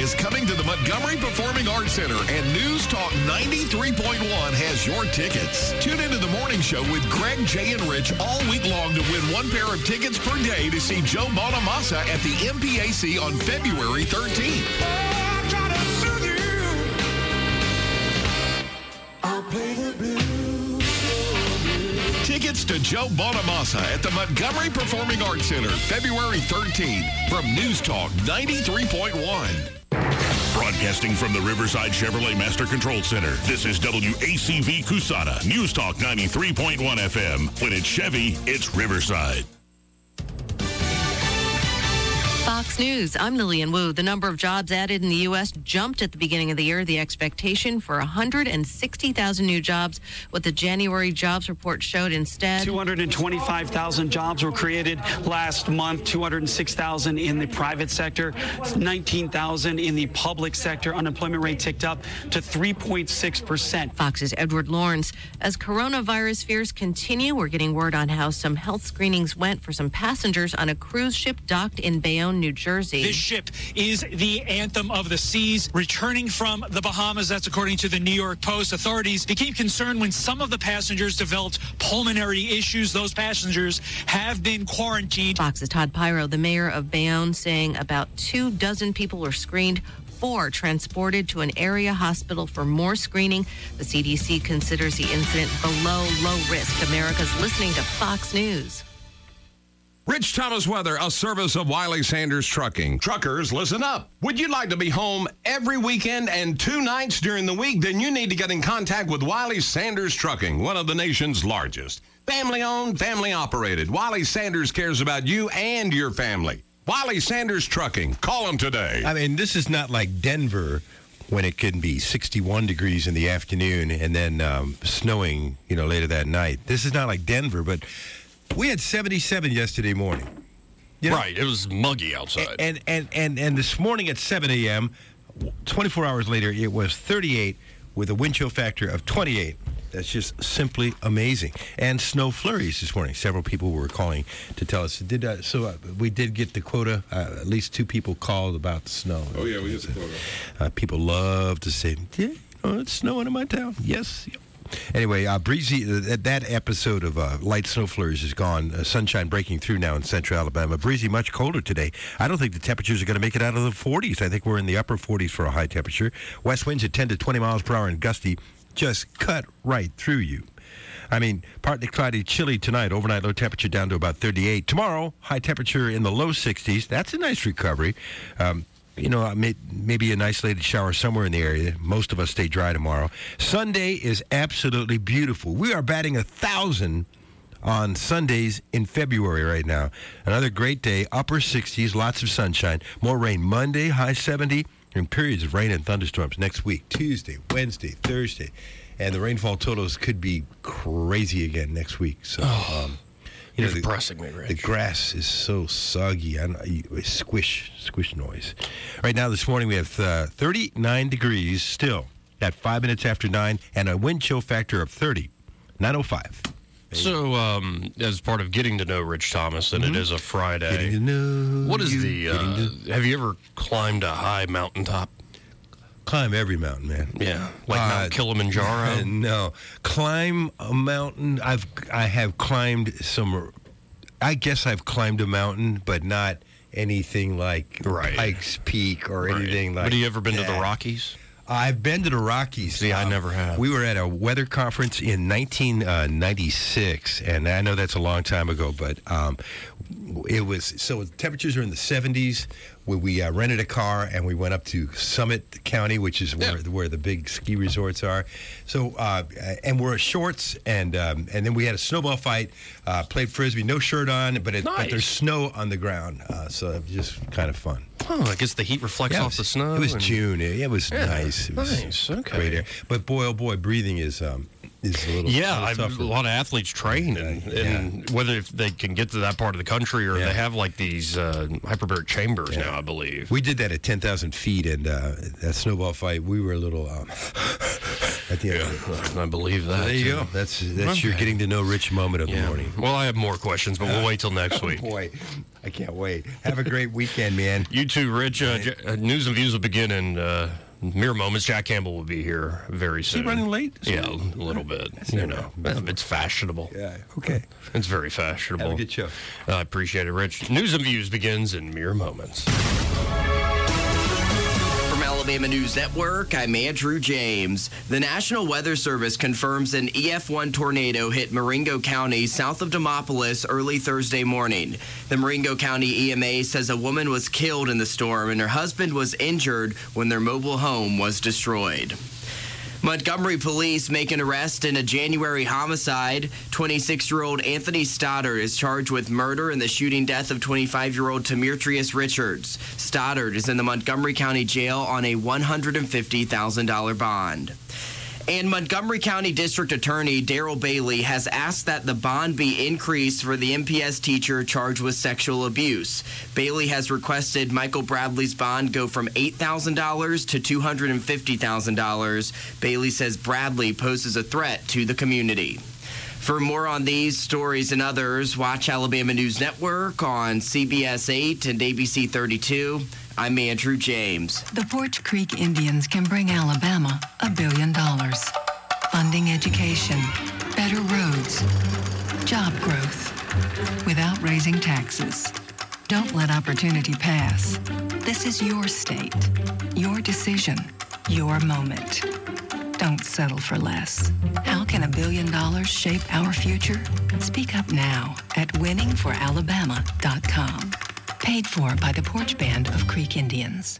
is coming to the Montgomery Performing Arts Center, and News Talk 93.1 has your tickets. Tune into the morning show with Greg, Jay, and Rich all week long to win one pair of tickets per day to see Joe Bonamassa at the MPAC on February 13th. Tickets to Joe Bonamassa at the Montgomery Performing Arts Center, February 13th, from News Talk 93.1. Broadcasting from the Riverside Chevrolet Master Control Center, this is WACV Cusana, News Talk 93.1 FM. When it's Chevy, it's Riverside. Fox News, I'm Lillian Wu. The number of jobs added in the U.S. jumped at the beginning of the year. The expectation for 160,000 new jobs. What the January jobs report showed instead. 225,000 jobs were created last month, 206,000 in the private sector, 19,000 in the public sector. Unemployment rate ticked up to 3.6%. Fox's Edward Lawrence. As coronavirus fears continue, we're getting word on how some health screenings went for some passengers on a cruise ship docked in Bayonne, New Jersey. This ship is the anthem of the seas, returning from the Bahamas. That's according to the New York Post. Authorities became concerned when some of the passengers developed pulmonary issues. Those passengers have been quarantined. Fox's Todd Pyro, the mayor of Bayonne, saying about 24 people were screened, 4 transported to an area hospital for more screening. The CDC considers the incident below low risk. America's listening to Fox News. Rich Thomas weather, a service of Wiley Sanders Trucking. Truckers, listen up. Would you like to be home every weekend and 2 nights during the week? Then you need to get in contact with Wiley Sanders Trucking, one of the nation's largest. Family-owned, family-operated. Wiley Sanders cares about you and your family. Wiley Sanders Trucking. Call them today. I mean, this is not like Denver when it can be 61 degrees in the afternoon and then snowing, later that night. This is not like Denver, but we had 77 yesterday morning. Right, it was muggy outside. And this morning at 7 a.m., 24 hours later, it was 38 with a wind chill factor of 28. That's just simply amazing. And snow flurries this morning. Several people were calling to tell us. We did get the quota. At least 2 people called about the snow. Oh, yeah, we get the quota. People love to say, it's snowing in my town. Yes. Anyway, breezy. That episode of light snow flurries is gone. Sunshine breaking through now in central Alabama. Breezy, much colder today. I don't think the temperatures are going to make it out of the 40s. I think we're in the upper 40s for a high temperature. West winds at 10 to 20 miles per hour and gusty just cut right through you. I mean, partly cloudy, chilly tonight. Overnight low temperature down to about 38. Tomorrow, high temperature in the low 60s. That's a nice recovery. Maybe an isolated shower somewhere in the area. Most of us stay dry tomorrow. Sunday is absolutely beautiful. We are batting 1,000 on Sundays in February right now. Another great day, upper 60s, lots of sunshine. More rain Monday, high 70, and periods of rain and thunderstorms next week, Tuesday, Wednesday, Thursday. And the rainfall totals could be crazy again next week. So, You're depressing me, Rich. The grass is so soggy. Squish noise. Right now, this morning, we have 39 degrees still at 5 minutes after 9 and a wind chill factor of 30, 905. So, as part of getting to know Rich Thomas, and it is a Friday. Getting to know what is you, have you ever climbed a high mountaintop? Climb every mountain, man. Yeah, like Mount Kilimanjaro. No, climb a mountain. I have climbed some. I guess I've climbed a mountain, but not anything like Pikes Peak or anything like. But have you ever been that. to the Rockies? I've been to the Rockies. See, I never have. We were at a weather conference in 1996, and I know that's a long time ago, but it was, so temperatures are in the 70s. We rented a car, and we went up to Summit County, which is where the big ski resorts are. So, and we're shorts, and then we had a snowball fight, played Frisbee, no shirt on, but there's snow on the ground, so it was just kind of fun. Oh, I guess the heat reflects off the snow. It was June. It was nice. It was nice. Okay. Great air. But boy, oh boy, breathing is a little. Yeah, a lot of athletes train, and whether if they can get to that part of the country or they have like these hyperbaric chambers now, I believe. We did that at 10,000 feet, and that snowball fight, we were a little. At the end I believe that. There you go. That's your getting to know Rich moment of the morning. Well, I have more questions, but we'll wait till next week. Boy. I can't wait. Have a great weekend, man. You too, Rich. News and Views will begin in mere moments. Jack Campbell will be here very soon. Is he running late? Yeah, a little bit. It's fashionable. Yeah, okay. It's very fashionable. Have a good show. I appreciate it, Rich. News and Views begins in mere moments. From Alabama News Network, I'm Andrew James. The National Weather Service confirms an EF1 tornado hit Marengo County south of Demopolis early Thursday morning. The Marengo County EMA says a woman was killed in the storm and her husband was injured when their mobile home was destroyed. Montgomery police make an arrest in a January homicide. 26-year-old Anthony Stoddard is charged with murder in the shooting death of 25-year-old Demetrius Richards. Stoddard is in the Montgomery County Jail on a $150,000 bond. And Montgomery County District Attorney Daryl Bailey has asked that the bond be increased for the MPS teacher charged with sexual abuse. Bailey has requested Michael Bradley's bond go from $8,000 to $250,000. Bailey says Bradley poses a threat to the community. For more on these stories and others, watch Alabama News Network on CBS 8 and ABC 32. I'm Andrew James. The Porch Creek Indians can bring Alabama $1 billion. Funding education, better roads, job growth, without raising taxes. Don't let opportunity pass. This is your state, your decision, your moment. Don't settle for less. How can $1 billion shape our future? Speak up now at winningforalabama.com. Paid for by the Porch Band of Creek Indians.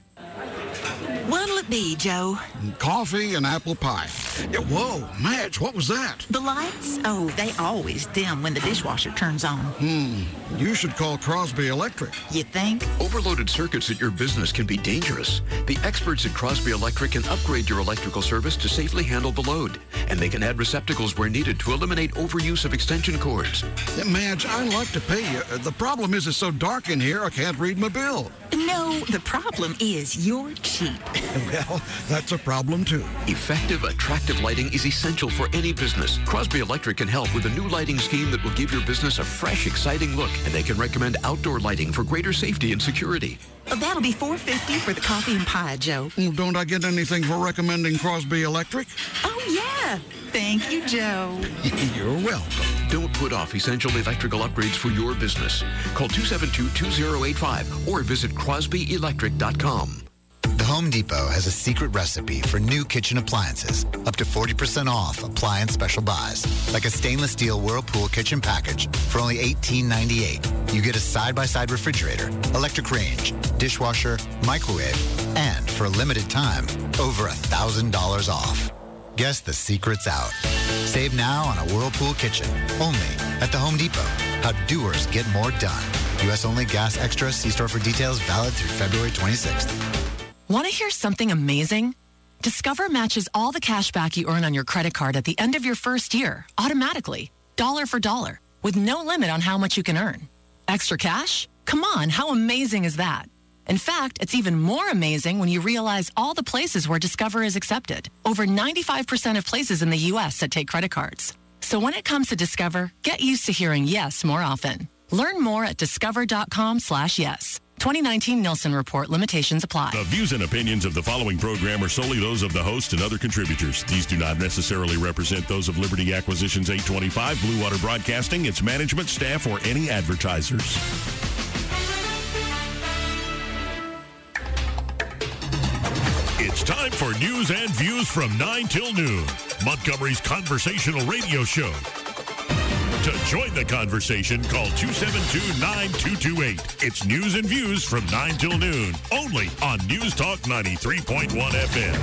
What'll it be, Joe? Coffee and apple pie. Whoa, Madge, what was that? The lights? Oh, they always dim when the dishwasher turns on. You should call Crosby Electric. You think? Overloaded circuits at your business can be dangerous. The experts at Crosby Electric can upgrade your electrical service to safely handle the load. And they can add receptacles where needed to eliminate overuse of extension cords. Madge, I'd like to pay you. The problem is it's so dark in here I can't read my bill. No, the problem is you're cheap. Well, that's a problem too. Effective, attractive lighting is essential for any business. Crosby Electric can help with a new lighting scheme that will give your business a fresh, exciting look. And they can recommend outdoor lighting for greater safety and security. That'll be $4.50 for the coffee and pie, Joe. Well, don't I get anything for recommending Crosby Electric? Oh, yeah. Thank you, Joe. You're welcome. Don't put off essential electrical upgrades for your business. Call 272-2085 or visit crosbyelectric.com. The Home Depot has a secret recipe for new kitchen appliances, up to 40% off appliance special buys, like a stainless steel Whirlpool kitchen package for only $18.98. You get a side-by-side refrigerator, electric range, dishwasher, microwave, and for a limited time, over $1,000 off. Guess the secret's out. Save now on a Whirlpool kitchen, only at the Home Depot. How doers get more done. U.S. only, gas extra. See store for details. Valid through February 26th. Want to hear something amazing? Discover matches all the cash back you earn on your credit card at the end of your first year, automatically, dollar for dollar, with no limit on how much you can earn. Extra cash? Come on, how amazing is that? In fact, it's even more amazing when you realize all the places where Discover is accepted. Over 95% of places in the U.S. that take credit cards. So when it comes to Discover, get used to hearing yes more often. Learn more at discover.com/yes. 2019 Nielsen Report. Limitations apply. The views and opinions of the following program are solely those of the host and other contributors. These do not necessarily represent those of Liberty Acquisitions 825, Blue Water Broadcasting, its management, staff, or any advertisers. It's time for News and Views from 9 till noon, Montgomery's conversational radio show. To join the conversation, call 272-9228. It's News and Views from 9 till noon, only on News Talk 93.1 FM.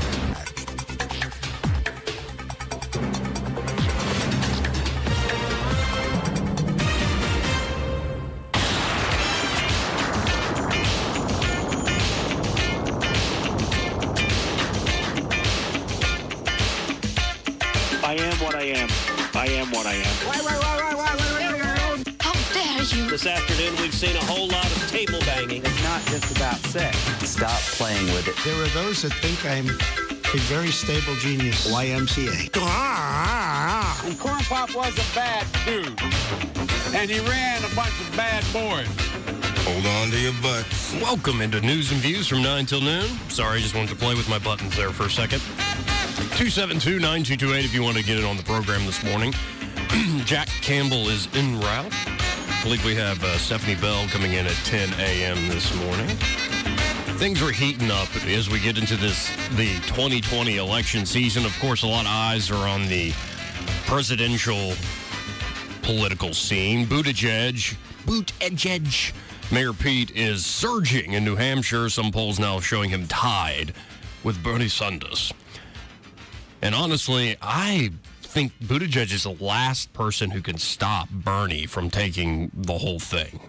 I am what I am. I am what I am. How dare you? This afternoon, we've seen a whole lot of table banging. It's not just about sex. Stop playing with it. There are those that think I'm a very stable genius. YMCA. And Corn Pop was a bad dude. And he ran a bunch of bad boys. Hold on to your butts. Welcome into News and Views from 9 till noon. Sorry, just wanted to play with my buttons there for a second. 272-9228 if you want to get it on the program this morning. Jack Campbell is en route. I believe we have Stephanie Bell coming in at 10 a.m. this morning. Things are heating up as we get into the 2020 election season. Of course, a lot of eyes are on the presidential political scene. Buttigieg. Mayor Pete is surging in New Hampshire. Some polls now showing him tied with Bernie Sanders. And honestly, I think Buttigieg is the last person who can stop Bernie from taking the whole thing.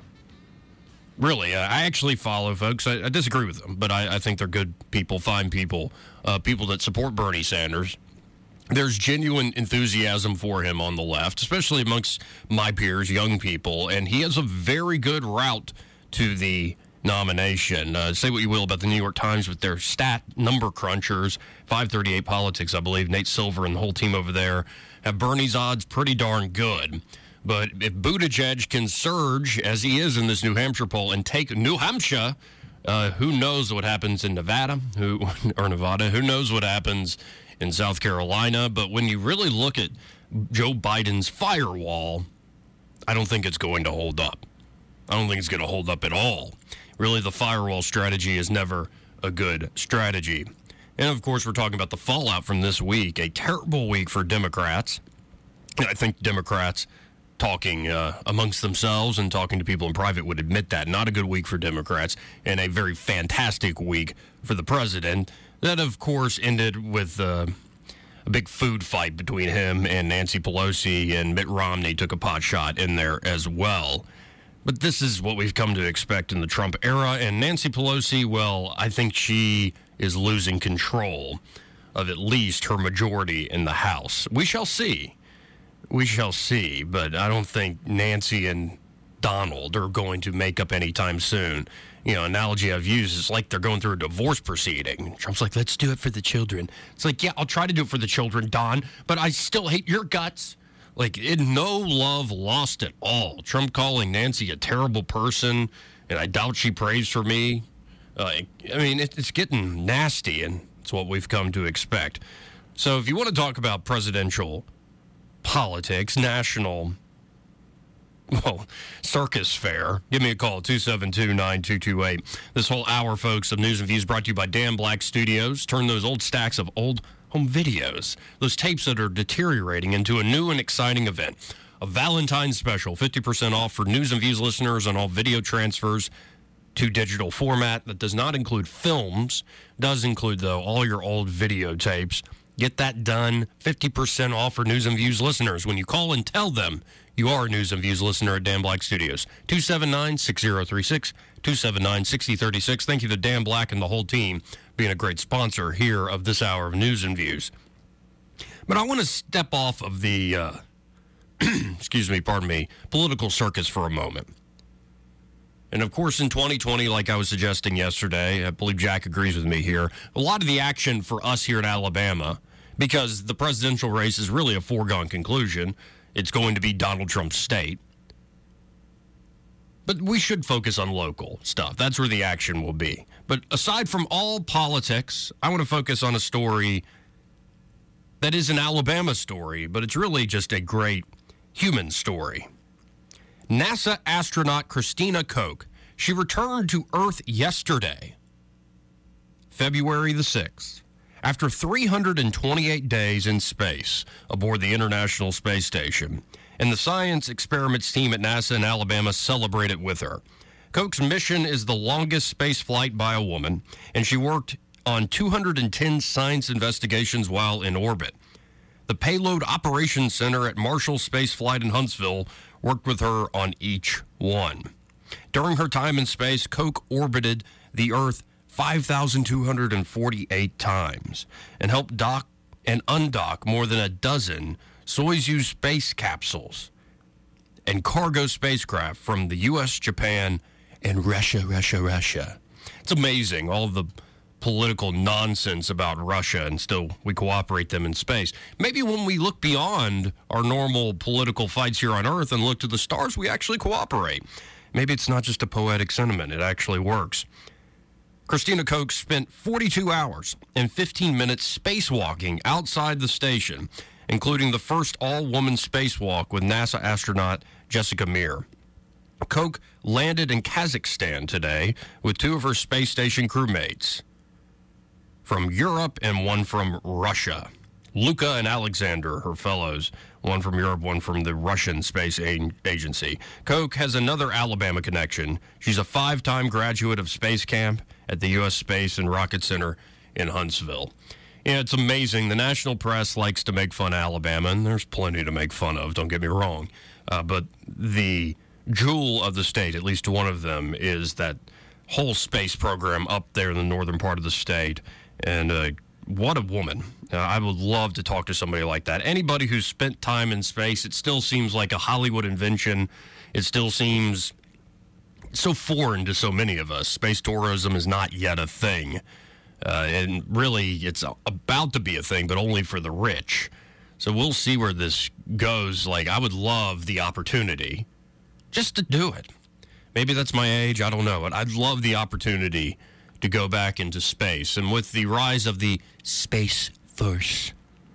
Really, I actually follow folks. I disagree with them, but I think they're good people, fine people, people that support Bernie Sanders. There's genuine enthusiasm for him on the left, especially amongst my peers, young people, and he has a very good route to the nomination. Say what you will about the New York Times with their stat number crunchers, 538 Politics, I believe, Nate Silver and the whole team over there have Bernie's odds pretty darn good. But if Buttigieg can surge, as he is in this New Hampshire poll, and take New Hampshire, who knows what happens in Nevada? Who knows what happens in South Carolina? But when you really look at Joe Biden's firewall, I don't think it's going to hold up. I don't think it's going to hold up at all. Really, the firewall strategy is never a good strategy. And, of course, we're talking about the fallout from this week, a terrible week for Democrats. I think Democrats talking amongst themselves and talking to people in private would admit that. Not a good week for Democrats, and a very fantastic week for the president. That, of course, ended with a big food fight between him and Nancy Pelosi, and Mitt Romney took a pot shot in there as well. But this is what we've come to expect in the Trump era. And Nancy Pelosi, well, I think she is losing control of at least her majority in the House. We shall see. We shall see. But I don't think Nancy and Donald are going to make up anytime soon. You know, analogy I've used is like they're going through a divorce proceeding. Trump's like, let's do it for the children. It's like, yeah, I'll try to do it for the children, Don, but I still hate your guts. Like, no love lost at all. Trump calling Nancy a terrible person, and I doubt she prays for me. I mean, it's getting nasty, and it's what we've come to expect. So if you want to talk about presidential politics, national, circus fair, give me a call, 272-9228. This whole hour, folks, of News and Views brought to you by Dan Black Studios. Turn those old stacks of old home videos, those tapes that are deteriorating, into a new and exciting event. A Valentine's special, 50% off for News and Views listeners on all video transfers to digital format. That does not include films, does include, though, all your old videotapes. Get that done, 50% off for News and Views listeners when you call and tell them you are a News and Views listener at Dan Black Studios. 279-6036, 279-6036. Thank you to Dan Black and the whole team being a great sponsor here of this hour of News and Views. But I want to step off of the, political circus for a moment. And, of course, in 2020, like I was suggesting yesterday, I believe Jack agrees with me here, a lot of the action for us here in Alabama, because the presidential race is really a foregone conclusion, it's going to be Donald Trump's state. But we should focus on local stuff. That's where the action will be. But aside from all politics, I want to focus on a story that is an Alabama story, but it's really just a great human story. NASA astronaut Christina Koch, she returned to Earth yesterday, February the 6th, after 328 days in space aboard the International Space Station. And the science experiments team at NASA in Alabama celebrated with her. Koch's mission is the longest space flight by a woman, and she worked on 210 science investigations while in orbit. The Payload Operations Center at Marshall Space Flight in Huntsville worked with her on each one. During her time in space, Koch orbited the Earth 5,248 times and helped dock and undock more than a dozen Soyuz space capsules and cargo spacecraft from the U.S., Japan, and Russia. It's amazing, all the political nonsense about Russia, and still we cooperate them in space. Maybe when we look beyond our normal political fights here on Earth and look to the stars, we actually cooperate. maybe it's not just a poetic sentiment. It actually works. Christina Koch spent 42 hours and 15 minutes spacewalking outside the station, including the first all-woman spacewalk with NASA astronaut Jessica Meir. Koch landed in Kazakhstan today with two of her space station crewmates from Europe and one from Russia. Luca and Alexander, her fellows, one from Europe, one from the Russian Space Agency. Koch has another Alabama connection. She's a 5-time graduate of Space Camp at the U.S. Space and Rocket Center in Huntsville. Yeah, it's amazing. The national press likes to make fun of Alabama, and there's plenty to make fun of, don't get me wrong. But the jewel of the state, at least one of them, is that whole space program up there in the northern part of the state. And what a woman. I would love to talk to somebody like that. Anybody who's spent time in space, it still seems like a Hollywood invention. It still seems so foreign to so many of us. Space tourism is not yet a thing. And really, it's about to be a thing, but only for the rich. So we'll see where this goes. Like, I would love the opportunity just to do it. Maybe that's my age. I don't know. But I'd love the opportunity to go back into space. And with the rise of the Space Force,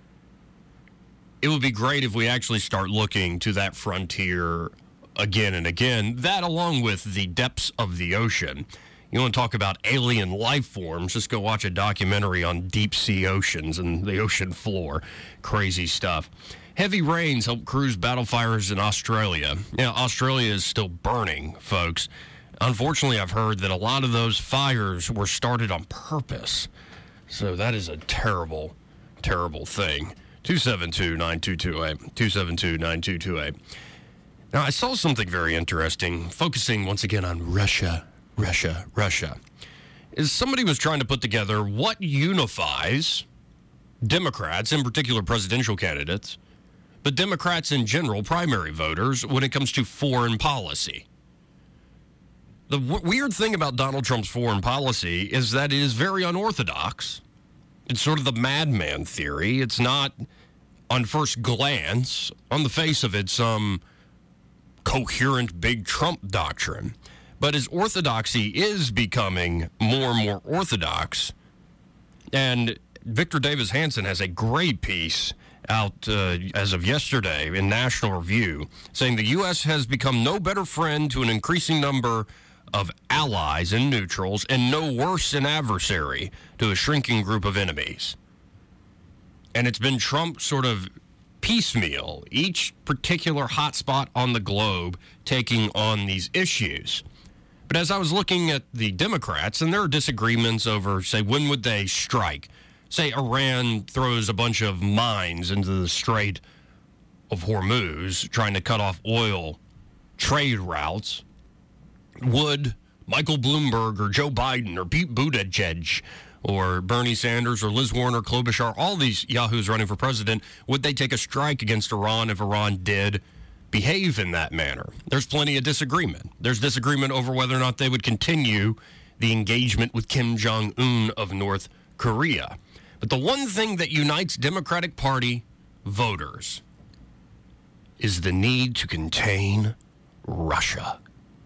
it would be great if we actually start looking to that frontier again and again. That, along with the depths of the ocean. You want to talk about alien life forms, just go watch a documentary on deep sea oceans and the ocean floor. Crazy stuff. Heavy rains help cruise battle fires in Australia. Yeah, Australia is still burning, folks. Unfortunately, I've heard that a lot of those fires were started on purpose. So that is a terrible, terrible thing. 272-9228. 272-9228. Now, I saw something very interesting, focusing once again on Russia. Is somebody was trying to put together what unifies Democrats, in particular presidential candidates, but Democrats in general, primary voters, when it comes to foreign policy. The weird thing about Donald Trump's foreign policy is that it is very unorthodox. It's sort of the madman theory. It's not, on first glance, on the face of it, some coherent big Trump doctrine. But his orthodoxy is becoming more and more orthodox. And Victor Davis Hanson has a great piece out as of yesterday in National Review saying the U.S. has become no better friend to an increasing number of allies and neutrals and no worse an adversary to a shrinking group of enemies. And it's been Trump sort of piecemeal, each particular hotspot on the globe taking on these issues. But as I was looking at the Democrats, and there are disagreements over, say, when would they strike? Say Iran throws a bunch of mines into the Strait of Hormuz, trying to cut off oil trade routes. Would Michael Bloomberg or Joe Biden or Pete Buttigieg or Bernie Sanders or Liz Warren or Klobuchar, all these yahoos running for president, would they take a strike against Iran if Iran did behave in that manner? There's plenty of disagreement. There's disagreement over whether or not they would continue the engagement with Kim Jong-un of North Korea. But the one thing that unites Democratic Party voters is the need to contain Russia.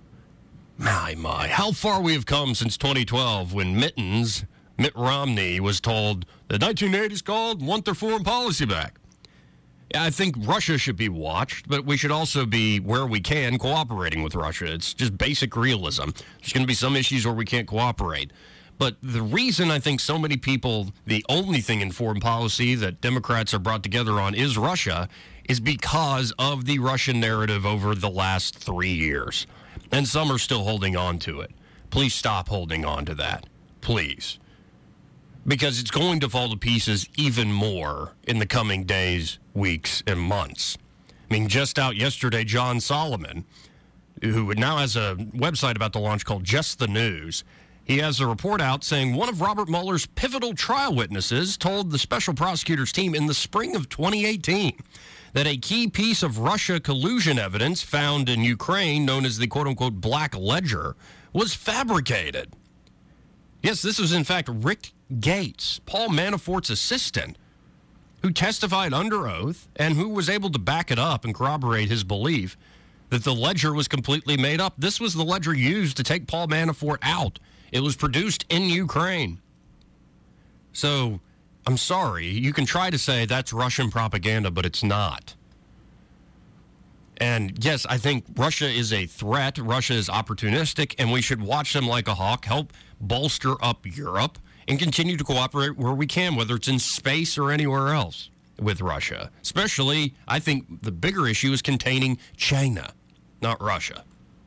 My, how far we have come since 2012 when Mitt Romney was told the 1980s called and want their foreign policy back. Yeah, I think Russia should be watched, but we should also be, where we can, cooperating with Russia. It's just basic realism. There's going to be some issues where we can't cooperate. But the reason I think so many people, the only thing in foreign policy that Democrats are brought together on is Russia, is because of the Russian narrative over the last 3 years. And some are still holding on to it. Please stop holding on to that. Please. Because it's going to fall to pieces even more in the coming days, weeks, and months. I mean, just out yesterday, John Solomon, who now has a website about to launch called Just the News, he has a report out saying one of Robert Mueller's pivotal trial witnesses told the special prosecutor's team in the spring of 2018 that a key piece of Russia collusion evidence found in Ukraine, known as the quote-unquote Black Ledger, was fabricated. Yes, this was in fact Rick Gates, Paul Manafort's assistant, who testified under oath and who was able to back it up and corroborate his belief that the ledger was completely made up. This was the ledger used to take Paul Manafort out. It was produced in Ukraine. So, I'm sorry. You can try to say that's Russian propaganda, but it's not. And yes, I think Russia is a threat. Russia is opportunistic, and we should watch them like a hawk, help bolster up Europe, and continue to cooperate where we can, whether it's in space or anywhere else with Russia. Especially, I think the bigger issue is containing China, not Russia.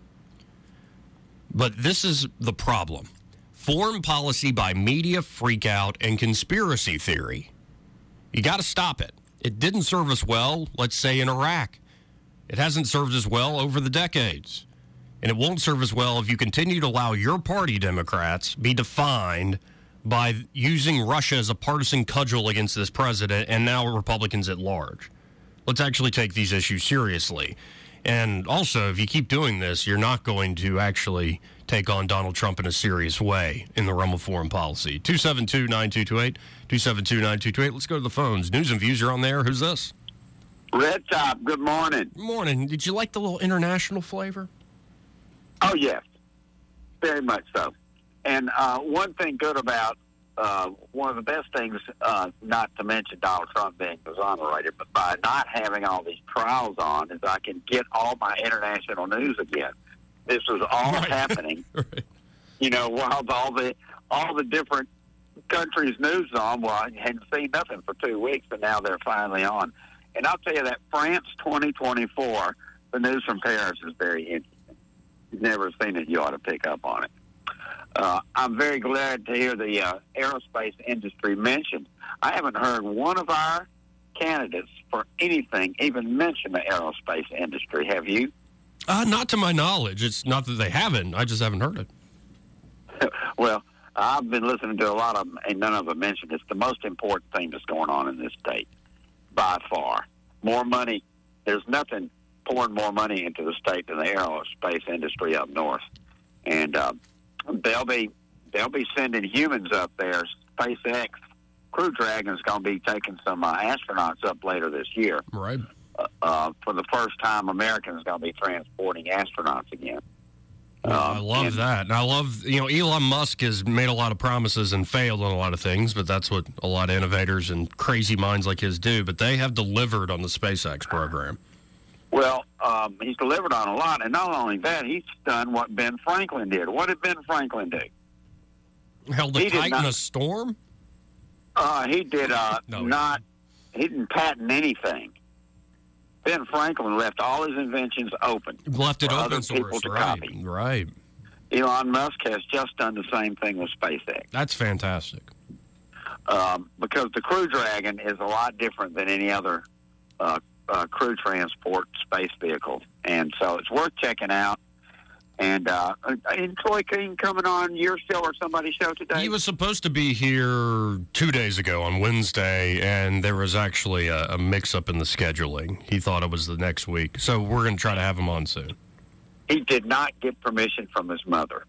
But this is the problem. Foreign policy by media freakout and conspiracy theory. You got to stop it. It didn't serve us well, let's say, in Iraq. It hasn't served us well over the decades. And it won't serve us well if you continue to allow your party, Democrats, be defined by using Russia as a partisan cudgel against this president and now Republicans at large. Let's actually take these issues seriously. And also, if you keep doing this, you're not going to actually take on Donald Trump in a serious way in the realm of foreign policy. 272-9228, 272-9228. Let's go to the phones. News and Views, you're on there. Who's this? Red Top, good morning. Good morning. Did you like the little international flavor? Oh, yes. Very much so. And one thing good about one of the best things, not to mention Donald Trump being exonerated, but by not having all these trials on, is I can get all my international news again. This was all happening, you know, while all the different countries' news is on. Well, I hadn't seen nothing for 2 weeks, but now they're finally on. And I'll tell you that France 2024, the news from Paris is very interesting. If you've never seen it, you ought to pick up on it. I'm very glad to hear the aerospace industry mentioned. I haven't heard one of our candidates for anything even mention the aerospace industry. Have you? Not to my knowledge. It's not that they haven't. I just haven't heard it. Well, I've been listening to a lot of them, and none of them mentioned it's the most important thing that's going on in this state, by far. More money. There's nothing pouring more money into the state than the aerospace industry up north. And they'll be sending humans up there. SpaceX Crew Dragon's going to be taking some astronauts up later this year. Right. For the first time, Americans going to be transporting astronauts again. I love that. And I love, Elon Musk has made a lot of promises and failed on a lot of things, but that's what a lot of innovators and crazy minds like his do. But they have delivered on the SpaceX program. Well, he's delivered on a lot, and not only that, he's done what Ben Franklin did. What did Ben Franklin do? Held a kite in a storm? He did he didn't patent anything. Ben Franklin left all his inventions open. Left it for open other source, people to right? copy. Right. Elon Musk has just done the same thing with SpaceX. That's fantastic. Because the Crew Dragon is a lot different than any other crew transport space vehicle. And so it's worth checking out. And Troy King coming on your show or somebody's show today? He was supposed to be here 2 days ago on Wednesday, and there was actually a mix-up in the scheduling. He thought it was the next week. So we're going to try to have him on soon. He did not get permission from his mother.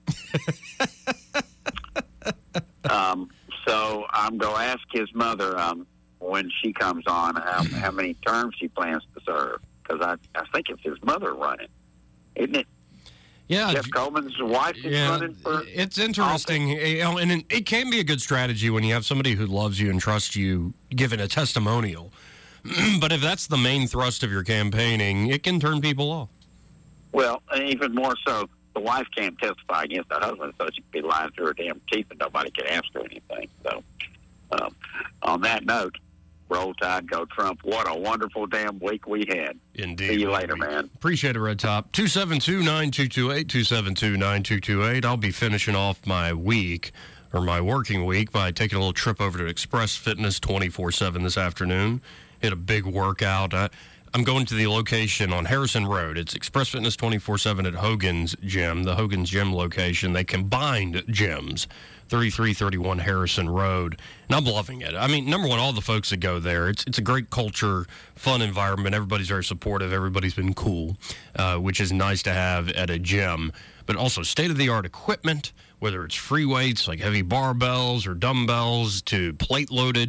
So I'm going to ask his mother when she comes on how many terms she plans to serve. Because I think it's his mother running, isn't it? Yeah, Jeff Coleman's wife is running for it's interesting, and it can be a good strategy when you have somebody who loves you and trusts you giving a testimonial. But if that's the main thrust of your campaigning, it can turn people off. Well, and even more so, the wife can't testify against the husband, so she can be lying through her damn teeth and nobody can ask her anything. So, on that note, roll Tide, go Trump. What a wonderful damn week we had. Indeed. See you later, man. Appreciate it, Red Top. 272-9228, 272-9228. I'll be finishing off my week, or my working week, by taking a little trip over to Express Fitness 24/7 this afternoon. Hit a big workout. I'm going to the location on Harrison Road. It's Express Fitness 24/7 at Hogan's Gym, the Hogan's Gym location. They combined gyms. 3331 Harrison Road, and I'm loving it. I mean, number one, all the folks that go there, it's a great culture, fun environment. Everybody's very supportive. Everybody's been cool, which is nice to have at a gym. But also state-of-the-art equipment, whether it's free weights like heavy barbells or dumbbells to plate-loaded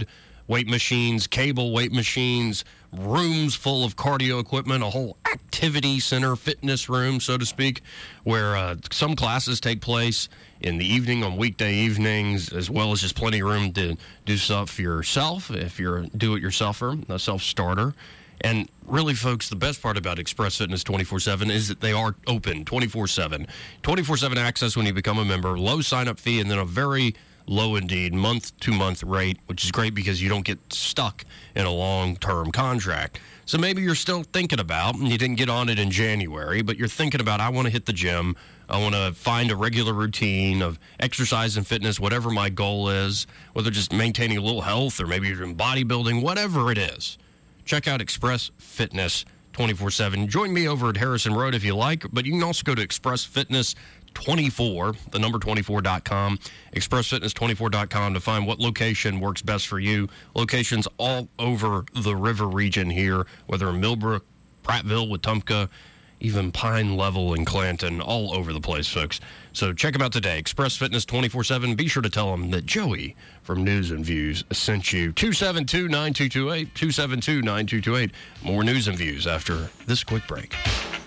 weight machines, cable weight machines, rooms full of cardio equipment, a whole activity center, fitness room, so to speak, where some classes take place in the evening on weekday evenings, as well as just plenty of room to do stuff for yourself if you're a do-it-yourselfer, a self-starter. And really, folks, the best part about Express Fitness 24/7 is that they are open 24/7. 24/7 access when you become a member, low sign-up fee, and then a very low indeed month-to-month rate, which is great because you don't get stuck in a long-term contract. So maybe you're still thinking about, and you didn't get on it in January, but you're thinking about, I want to hit the gym. I want to find a regular routine of exercise and fitness, whatever my goal is, whether just maintaining a little health or maybe you're doing bodybuilding, whatever it is. Check out Express Fitness 24/7. Join me over at Harrison Road if you like, but you can also go to Express Fitness 24, the number 24.com, expressfitness24.com to find what location works best for you. Locations all over the river region here, whether in Millbrook, Prattville, Wetumpka, even Pine Level and Clanton, all over the place, folks. So check them out today, Express Fitness 24/7. Be sure to tell them that Joey from News and Views sent you. 272-9228, 272-9228. More News and Views after this quick break.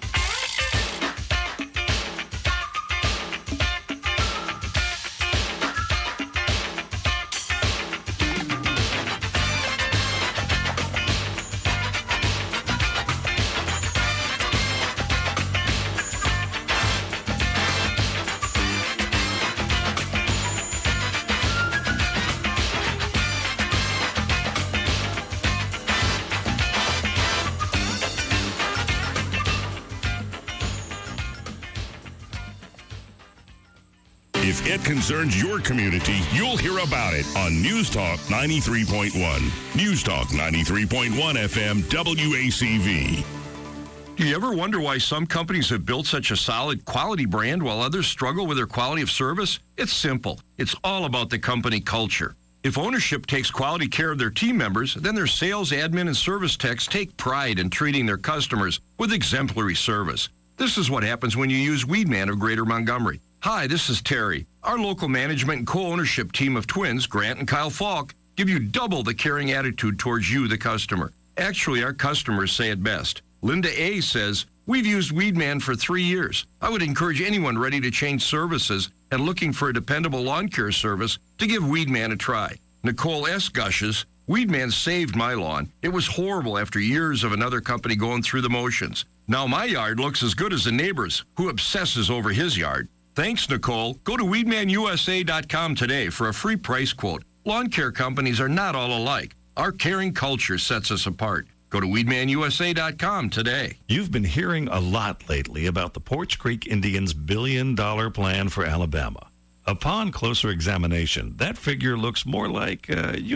If it concerns your community, you'll hear about it on News Talk 93.1. News Talk 93.1 FM WACV. Do you ever wonder why some companies have built such a solid quality brand while others struggle with their quality of service? It's simple. It's all about the company culture. If ownership takes quality care of their team members, then their sales, admin, and service techs take pride in treating their customers with exemplary service. This is what happens when you use Weedman of Greater Montgomery. Hi, this is Terry. Our local management and co-ownership team of twins, Grant and Kyle Falk, give you double the caring attitude towards you, the customer. Actually, our customers say it best. Linda A. says, we've used Weedman for 3 years. I would encourage anyone ready to change services and looking for a dependable lawn care service to give Weedman a try. Nicole S. gushes, Weedman saved my lawn. It was horrible after years of another company going through the motions. Now my yard looks as good as the neighbor's, who obsesses over his yard. Thanks, Nicole. Go to WeedmanUSA.com today for a free price quote. Lawn care companies are not all alike. Our caring culture sets us apart. Go to WeedmanUSA.com today. You've been hearing a lot lately about the Poarch Creek Indians' billion-dollar plan for Alabama. Upon closer examination, that figure looks more like,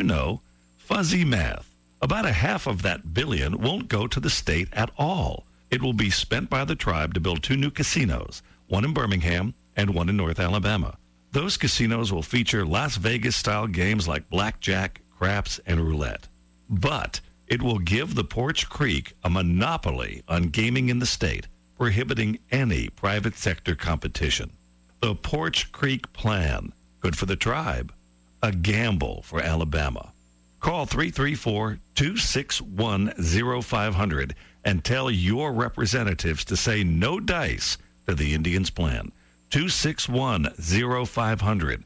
fuzzy math. About a half of that billion won't go to the state at all. It will be spent by the tribe to build 2 new casinos, one in Birmingham and one in North Alabama. Those casinos will feature Las Vegas-style games like blackjack, craps, and roulette. But it will give the Poarch Creek a monopoly on gaming in the state, prohibiting any private sector competition. The Poarch Creek Plan, good for the tribe, a gamble for Alabama. Call 334-261-0500 and tell your representatives to say no dice to the Indians Plan. 261-0500.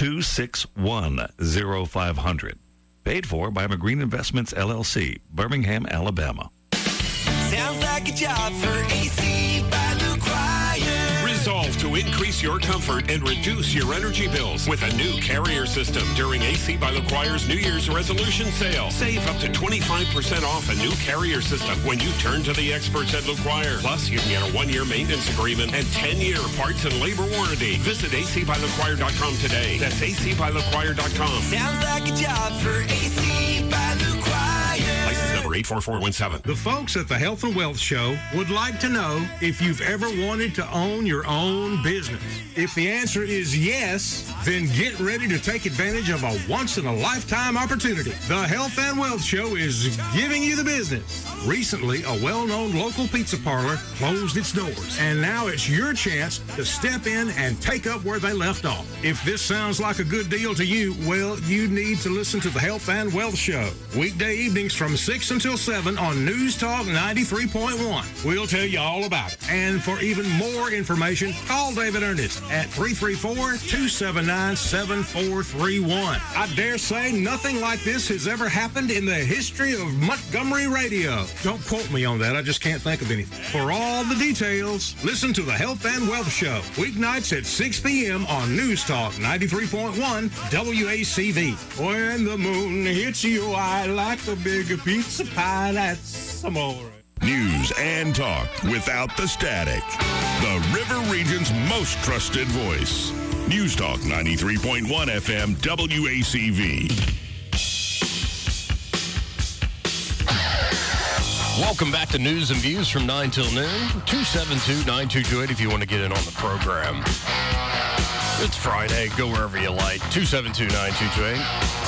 261-0500. Paid for by McGreen Investments, LLC, Birmingham, Alabama. Sounds like a job for AC by Luke Ryan. Resolve to increase your comfort and reduce your energy bills with a new Carrier system during AC by LaQuire's New Year's resolution sale. Save up to 25% off a new Carrier system when you turn to the experts at LaQuire. Plus, you can get a 1-year maintenance agreement and 10-year parts and labor warranty. Visit acbylaquire.com today. That's acbylaquire.com. Sounds like a job for AC by LaQuire. License number 844-844-17. The folks at the Health and Wealth Show would like to know if you've ever wanted to own your own business. If the answer is yes, then get ready to take advantage of a once-in-a-lifetime opportunity. The Health and Wealth Show is giving you the business. Recently, a well-known local pizza parlor closed its doors, and now it's your chance to step in and take up where they left off. If this sounds like a good deal to you, well, you need to listen to the Health and Wealth Show. Weekday evenings from 6 until 7 on News Talk 93.1. We'll tell you all about it. And for even more information, call David Ernest at 334-279-7431. I dare say nothing like this has ever happened in the history of Montgomery radio. Don't quote me on that. I just can't think of anything. For all the details, listen to the Health and Wealth Show. Weeknights at 6 p.m. on News Talk 93.1 WACV. When the moon hits your eye like a big pizza pie, that's amore. News and talk without the static. The River Region's most trusted voice. News Talk 93.1 FM WACV. Welcome back to News and Views from 9 till noon. 272-9228 if you want to get in on the program. It's Friday. Go wherever you like. 272-9228.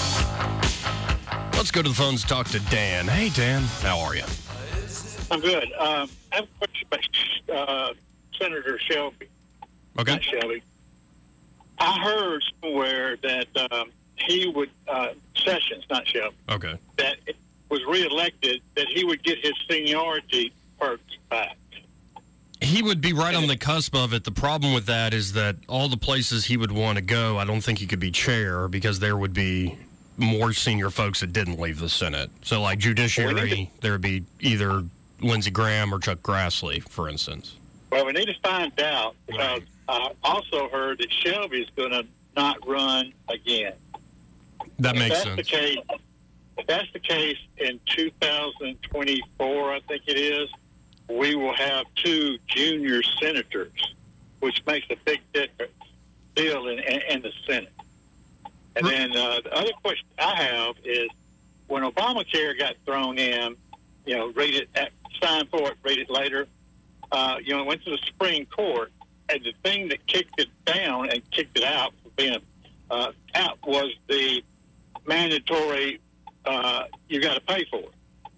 Let's go to the phones and talk to Dan. Hey, Dan. How are you? I'm good. I have a question about Senator Shelby. Okay. Not Shelby. I heard somewhere that he would, Sessions, not Shelby. Okay. That it was reelected, that he would get his seniority perks back. He would be right on the cusp of it. The problem with that is that all the places he would want to go, I don't think he could be chair because there would be more senior folks that didn't leave the Senate. So, like Judiciary, there would be either Lindsey Graham or Chuck Grassley, for instance. Well, we need to find out because I also heard that Shelby's going to not run again. That makes sense. If that's the case in 2024, I think it is, we will have 2 junior senators, which makes a big difference still in the Senate. And then the other question I have is when Obamacare got thrown in, read it, sign for it, read it later, it went to the Supreme Court, and the thing that kicked it down and kicked it out for being out was the mandatory you got to pay for it.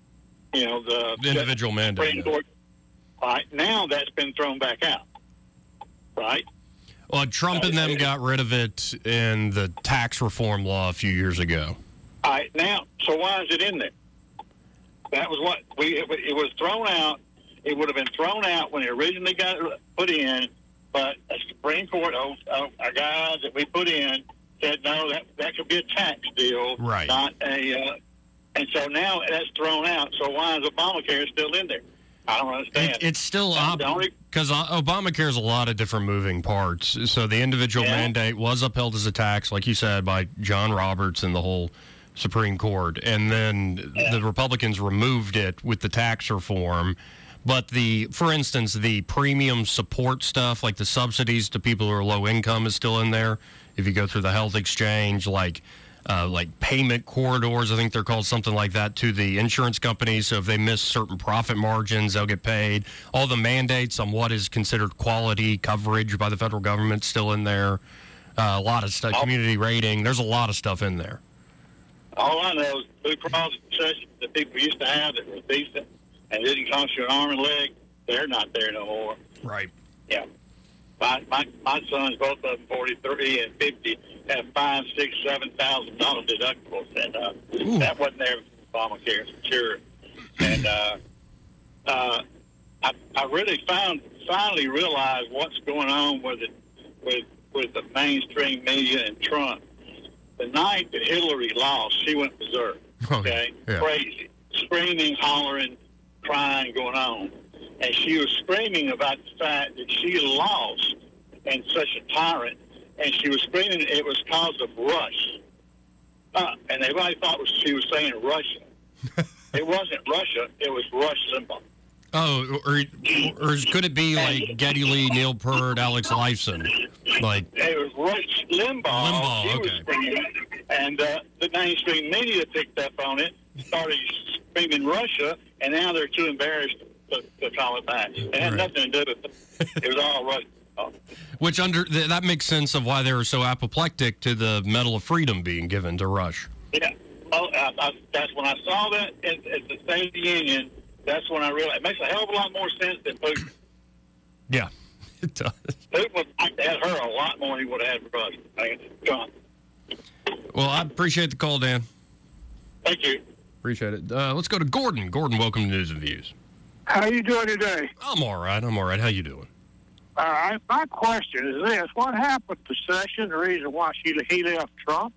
The individual mandate. Court, right, now that's been thrown back out, right? Well, Trump and them got rid of it in the tax reform law a few years ago. All right, now, so why is it in there? That was what it was thrown out. It would have been thrown out when it originally got put in, but the Supreme Court, our guys that we put in, said no, that could be a tax deal, right? Not a, and so now that's thrown out. So why is Obamacare still in there? I don't understand. It's still because Obamacare is a lot of different moving parts. So the individual mandate was upheld as a tax, like you said, by John Roberts and the whole Supreme Court, and then the Republicans removed it with the tax reform. But for instance, the premium support stuff, like the subsidies to people who are low income, is still in there. If you go through the health exchange, like payment corridors, I think they're called, something like that, to the insurance companies. So if they miss certain profit margins, they'll get paid. All the mandates on what is considered quality coverage by the federal government still in there. A lot of stuff, community rating. There's a lot of stuff in there. All I know is Blue Cross concessions that people used to have that were decent and didn't cost you an arm and leg, they're not there no more. Right. Yeah. My sons, both of them, 43 and 50, have $5,000, $6,000, $7,000 deductibles, and that wasn't there with Obamacare, for sure. And I really finally realized what's going on with the mainstream media and Trump. The night that Hillary lost, she went berserk. Okay, crazy, screaming, hollering, crying, going on. And she was screaming about the fact that she lost and such a tyrant. And she was screaming it was because of Rush. And everybody thought she was saying Russia. It wasn't Russia. It was Rush Limbaugh. Oh, or could it be like Geddy Lee, Neil Peart, Alex Lifeson? Like it was Rush Limbaugh. She was screaming. And the mainstream media picked up on it, started cream in Russia, and now they're too embarrassed to call it back. It had nothing to do with it. It was all Russia. Which that makes sense of why they were so apoplectic to the Medal of Freedom being given to Rush. Yeah. Oh, that's when I saw that at the State of the Union. That's when I realized it makes a hell of a lot more sense than Putin. Yeah, it does. Putin would have had her a lot more than he would have had Rush. John. Well, I appreciate the call, Dan. Thank you. Appreciate it. Let's go to Gordon. Gordon, welcome to News and Views. How you doing today? I'm all right. How you doing? All right. My question is this. What happened to Sessions, the reason why he left Trump?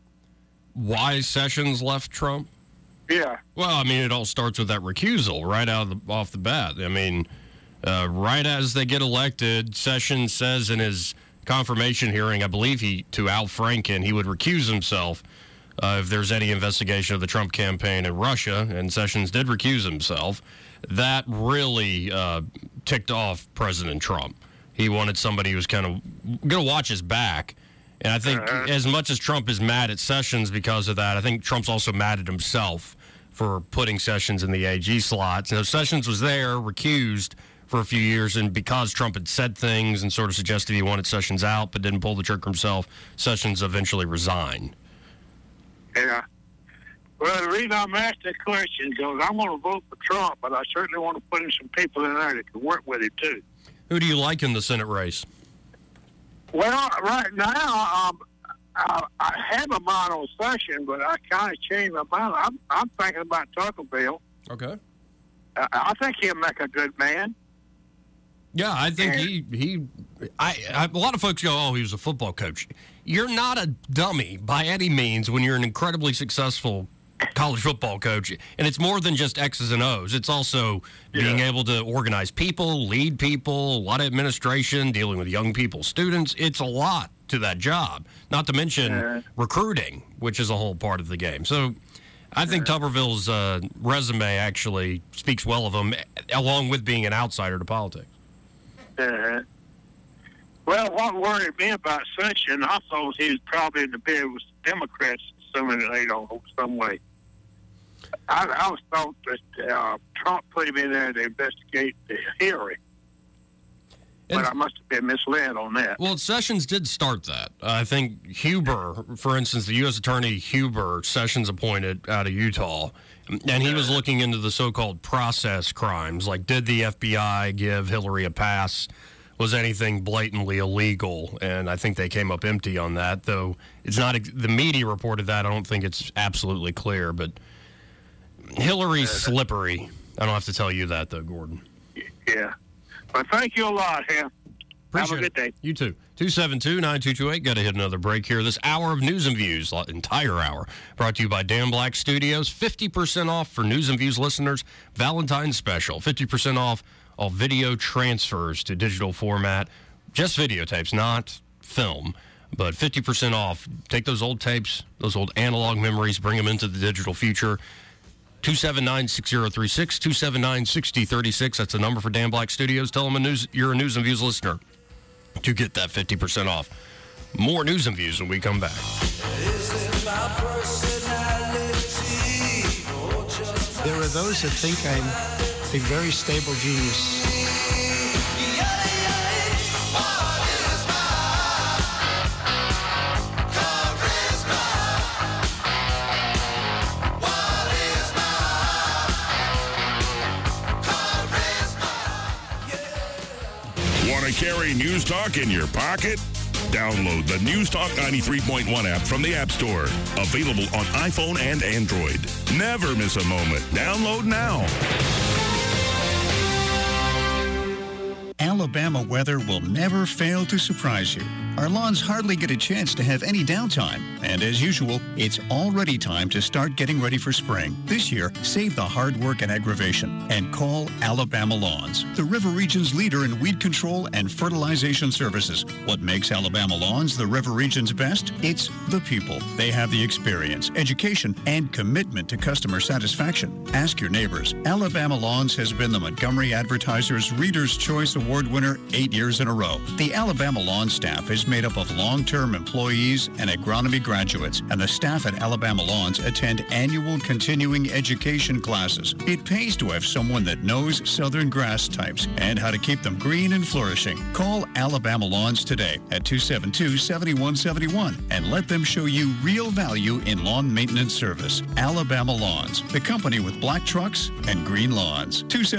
Why Sessions left Trump? Yeah. Well, I mean, it all starts with that recusal right off the bat. I mean, right as they get elected, Sessions says in his confirmation hearing, I believe to Al Franken, he would recuse himself if there's any investigation of the Trump campaign in Russia, and Sessions did recuse himself. That really ticked off President Trump. He wanted somebody who was kind of going to watch his back. And I think as much as Trump is mad at Sessions because of that, I think Trump's also mad at himself for putting Sessions in the AG slot. So Sessions was there, recused for a few years, and because Trump had said things and sort of suggested he wanted Sessions out but didn't pull the trigger himself, Sessions eventually resigned. Yeah. Well, the reason I'm asking the question is I'm going to vote for Trump, but I certainly want to put in some people in there that can work with him, too. Who do you like in the Senate race? Well, right now, I have a mind on Sessions, but I kind of changed my mind. I'm thinking about Tuckerville. Okay. I think he'll make a good man. Yeah, I think a lot of folks go, oh, he was a football coach. You're not a dummy by any means when you're an incredibly successful college football coach. And it's more than just X's and O's. It's also being able to organize people, lead people, a lot of administration, dealing with young people, students. It's a lot to that job, not to mention recruiting, which is a whole part of the game. So I think Tuberville's resume actually speaks well of him, along with being an outsider to politics. Well, what worried me about Sessions, I thought he was probably in the bed with Democrats some way. I always thought that Trump put him in there to investigate the Hillary. But I must have been misled on that. Well, Sessions did start that. I think Huber, for instance, the U.S. Attorney Huber, Sessions appointed out of Utah, and he was looking into the so-called process crimes, like did the FBI give Hillary a pass? Was anything blatantly illegal? And I think they came up empty on that, though it's not. The media reported that. I don't think it's absolutely clear, but Hillary's slippery. I don't have to tell you that, though, Gordon. Yeah. But thank you a lot, Ham. Have a good day. You too. 272-9228. Got to hit another break here. This hour of News and Views, entire hour, brought to you by Dan Black Studios. 50% off for News and Views listeners. Valentine's special. 50% off all video transfers to digital format. Just videotapes, not film. But 50% off. Take those old tapes, those old analog memories, bring them into the digital future. 279-6036, 279-6036. That's the number for Dan Black Studios. Tell them you're a News and Views listener to get that 50% off. More News and Views when we come back. There are those that think I'm a very stable genius. Want to carry News Talk in your pocket? Download the News Talk 93.1 app from the App Store. Available on iPhone and Android. Never miss a moment. Download now. Alabama weather will never fail to surprise you. Our lawns hardly get a chance to have any downtime, and as usual, it's already time to start getting ready for spring. This year, save the hard work and aggravation and call Alabama Lawns, the River Region's leader in weed control and fertilization services. What makes Alabama Lawns the River Region's best? It's the people. They have the experience, education, and commitment to customer satisfaction. Ask your neighbors. Alabama Lawns has been the Montgomery Advertiser's Reader's Choice Award Award winner 8 years in a row. The Alabama Lawn staff is made up of long-term employees and agronomy graduates, and the staff at Alabama Lawns attend annual continuing education classes. It pays to have someone that knows southern grass types and how to keep them green and flourishing. Call Alabama Lawns today at 272-7171 and let them show you real value in lawn maintenance service. Alabama Lawns, the company with black trucks and green lawns.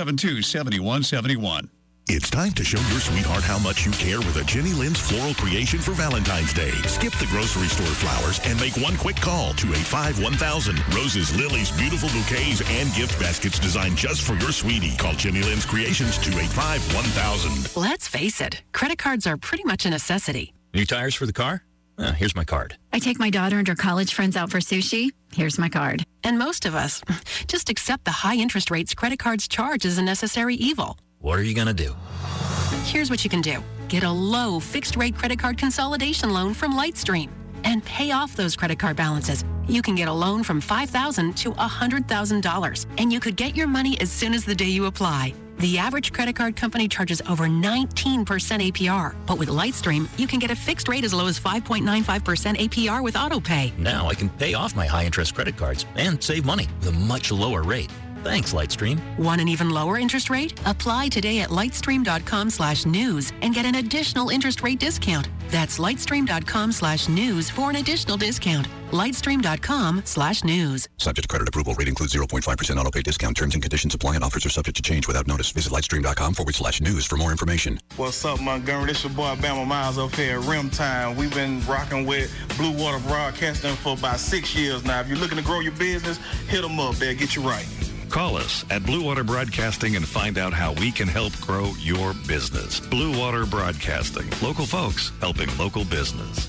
272-7171. It's time to show your sweetheart how much you care with a Jenny Lynn's floral creation for Valentine's Day. Skip the grocery store flowers and make one quick call, 285-1000. Roses, lilies, beautiful bouquets, and gift baskets designed just for your sweetie. Call Jenny Lynn's Creations, 285-1000. Let's face it, credit cards are pretty much a necessity. New tires for the car? Here's my card. I take my daughter and her college friends out for sushi. Here's my card. And most of us just accept the high interest rates credit cards charge as a necessary evil. What are you going to do? Here's what you can do. Get a low fixed-rate credit card consolidation loan from Lightstream and pay off those credit card balances. You can get a loan from $5,000 to $100,000, and you could get your money as soon as the day you apply. The average credit card company charges over 19% APR, but with Lightstream, you can get a fixed rate as low as 5.95% APR with AutoPay. Now I can pay off my high-interest credit cards and save money with a much lower rate. Thanks, Lightstream. Want an even lower interest rate? Apply today at lightstream.com/news and get an additional interest rate discount. That's lightstream.com/news for an additional discount. Lightstream.com/news. Subject to credit approval. Rate includes 0.5% auto pay discount. Terms and conditions apply, and offers are subject to change without notice. Visit lightstream.com/news for more information. What's up, Montgomery? This your boy Bama Miles up here at Rim Time. We've been rocking with Blue Water Broadcasting for about 6 years now. If you're looking to grow your business, hit them up. They'll get you right. Call us at Blue Water Broadcasting and find out how we can help grow your business. Blue Water Broadcasting. Local folks helping local business.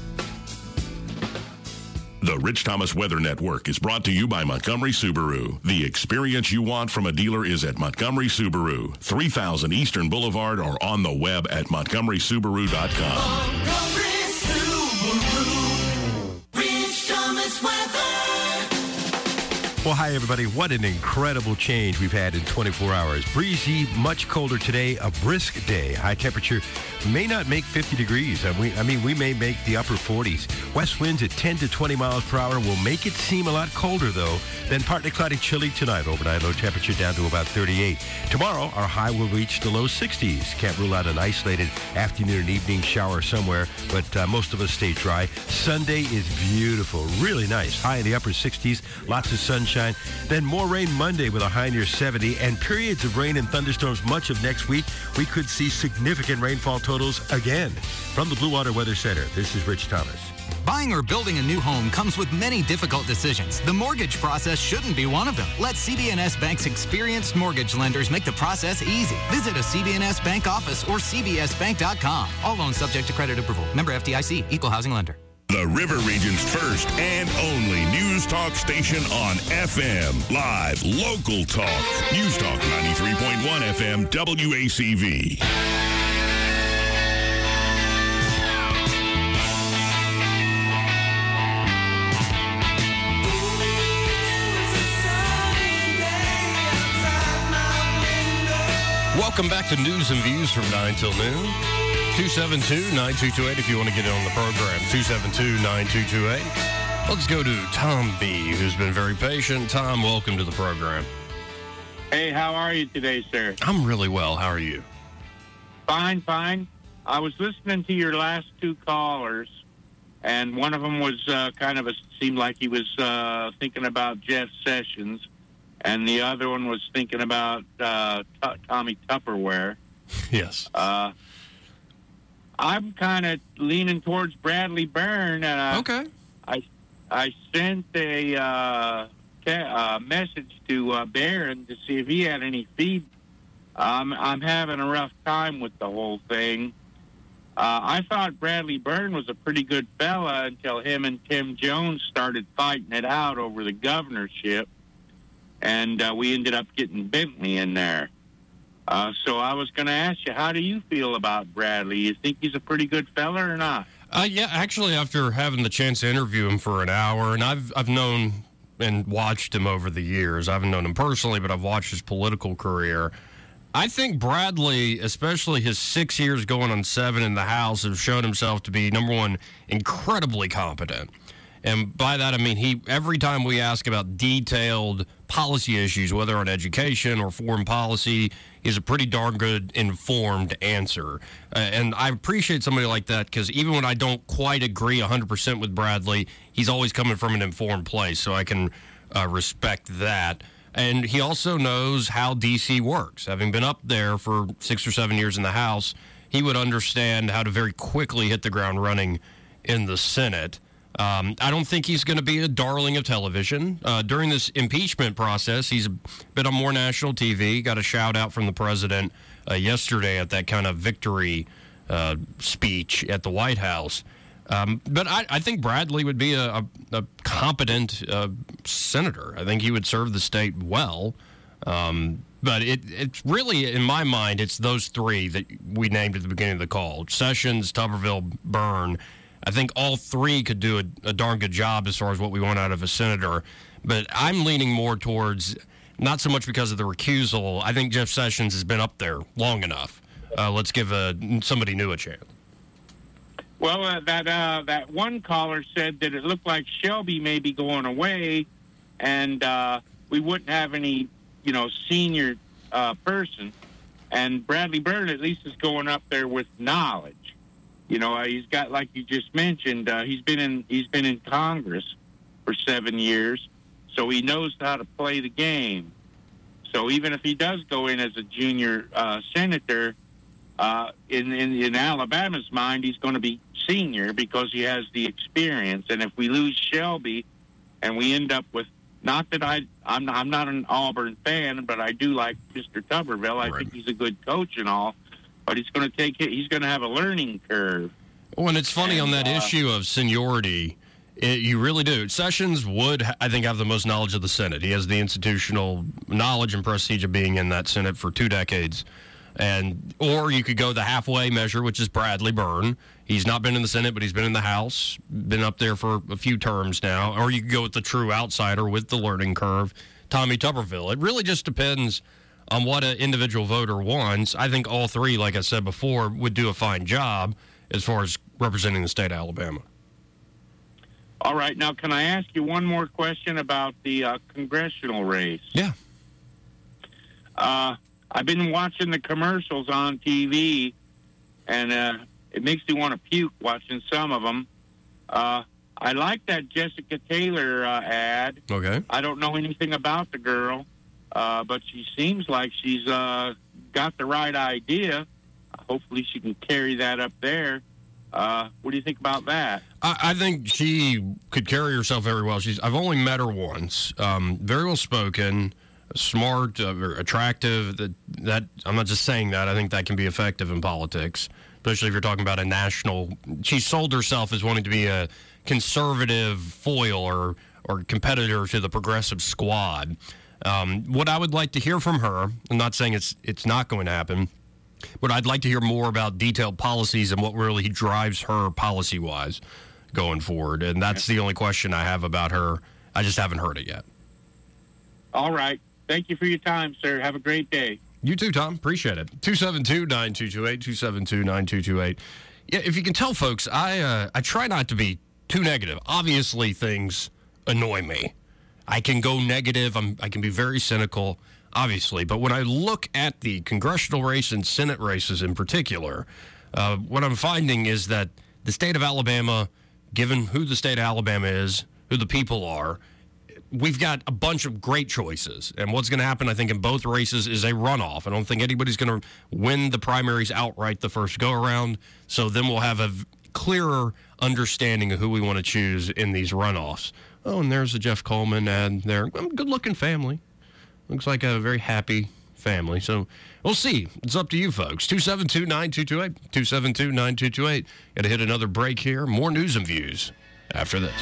The Rich Thomas Weather Network is brought to you by Montgomery Subaru. The experience you want from a dealer is at Montgomery Subaru, 3000 Eastern Boulevard, or on the web at montgomerysubaru.com. Montgomery Subaru. Rich Thomas Weather. Well, hi, everybody. What an incredible change we've had in 24 hours. Breezy, much colder today, a brisk day. High temperature may not make 50 degrees. We may make the upper 40s. West winds at 10 to 20 miles per hour will make it seem a lot colder, though. Then partly cloudy, chilly tonight. Overnight low temperature down to about 38. Tomorrow, our high will reach the low 60s. Can't rule out an isolated afternoon and evening shower somewhere, but most of us stay dry. Sunday is beautiful, really nice. High in the upper 60s, lots of sunshine. Then more rain Monday with a high near 70, and periods of rain and thunderstorms much of next week. We could see significant rainfall totals again. From the Blue Water Weather Center, this is Rich Thomas. Buying or building a new home comes with many difficult decisions. The mortgage process shouldn't be one of them. Let CB&S Bank's experienced mortgage lenders make the process easy. Visit a CB&S Bank office or cbsbank.com. All loans subject to credit approval. Member FDIC, Equal Housing Lender. The River Region's first and only news talk station on FM. Live, local talk. News Talk 93.1 FM, WACV. Welcome back to News and Views from 9 till noon. 272-9228 if you want to get in on the program. 272-9228. Let's go to Tom B., who's been very patient. Tom, welcome to the program. Hey, how are you today, sir? I'm really well. How are you? Fine. I was listening to your last two callers, and one of them was seemed like he was thinking about Jeff Sessions, and the other one was thinking about Tommy Tupperware. Yes. I'm kind of leaning towards Bradley Byrne, and okay. I sent a message to Barron to see if he had any feed. I'm having a rough time with the whole thing. I thought Bradley Byrne was a pretty good fella until him and Tim Jones started fighting it out over the governorship, and we ended up getting Bentley in there. So I was going to ask you, how do you feel about Bradley? You think he's a pretty good fella or not? Yeah, actually, after having the chance to interview him for an hour, and I've known and watched him over the years. I haven't known him personally, but I've watched his political career. I think Bradley, especially his 6 years going on 7 in the House, have shown himself to be, number one, incredibly competent. And by that, I mean, every time we ask about detailed policy issues, whether on education or foreign policy, he's a pretty darn good informed answer. And I appreciate somebody like that because even when I don't quite agree 100% with Bradley, he's always coming from an informed place, so I can respect that. And he also knows how D.C. works. Having been up there for 6 or 7 years in the House, he would understand how to very quickly hit the ground running in the Senate. I don't think he's going to be a darling of television. During this impeachment process, he's been on more national TV, got a shout-out from the president yesterday at that kind of victory speech at the White House. But I think Bradley would be a competent senator. I think he would serve the state well. But it's really, in my mind, it's those three that we named at the beginning of the call. Sessions, Tuberville, Byrne. I think all three could do a darn good job as far as what we want out of a senator. But I'm leaning more towards, not so much because of the recusal. I think Jeff Sessions has been up there long enough. Let's give somebody new a chance. Well, that one caller said that it looked like Shelby may be going away, and we wouldn't have any, senior person. And Bradley Byrne at least is going up there with knowledge. He's got, like you just mentioned, he's been in Congress for 7 years, so he knows how to play the game. So even if he does go in as a junior senator, in Alabama's mind, he's going to be senior because he has the experience. And if we lose Shelby, and we end up with, not that I'm not an Auburn fan, but I do like Mr. Tuberville. I think he's a good coach and all. But he's going to have a learning curve. Well, and it's funny on that issue of seniority, you really do. Sessions would, I think, have the most knowledge of the Senate. He has the institutional knowledge and prestige of being in that Senate for 2 decades. Or you could go the halfway measure, which is Bradley Byrne. He's not been in the Senate, but he's been in the House, been up there for a few terms now. Or you could go with the true outsider with the learning curve, Tommy Tuberville. It really just depends on what an individual voter wants. I think all three, like I said before, would do a fine job as far as representing the state of Alabama. All right. Now, can I ask you one more question about the congressional race? Yeah. I've been watching the commercials on TV, and it makes me want to puke watching some of them. I like that Jessica Taylor ad. Okay. I don't know anything about the girl. But she seems like she's got the right idea. Hopefully she can carry that up there. What do you think about that? I think she could carry herself very well. I've only met her once. Very well spoken, smart, attractive. That I'm not just saying that. I think that can be effective in politics, especially if you're talking about a national. She sold herself as wanting to be a conservative foil or competitor to the progressive squad. What I would like to hear from her, I'm not saying it's not going to happen, but I'd like to hear more about detailed policies and what really drives her policy-wise going forward. And that's the only question I have about her. I just haven't heard it yet. All right. Thank you for your time, sir. Have a great day. You too, Tom. Appreciate it. 272-9228, 272-9228. Yeah, if you can tell, folks, I try not to be too negative. Obviously, things annoy me. I can go negative. I can be very cynical, obviously. But when I look at the congressional race and Senate races in particular, what I'm finding is that the state of Alabama, given who the state of Alabama is, who the people are, we've got a bunch of great choices. And what's going to happen, I think, in both races is a runoff. I don't think anybody's going to win the primaries outright the first go-around. So then we'll have a clearer understanding of who we want to choose in these runoffs. Oh, and there's a Jeff Coleman ad there. Good-looking family. Looks like a very happy family. So we'll see. It's up to you, folks. 272-9228. 272-9228. Got to hit another break here. More news and views after this.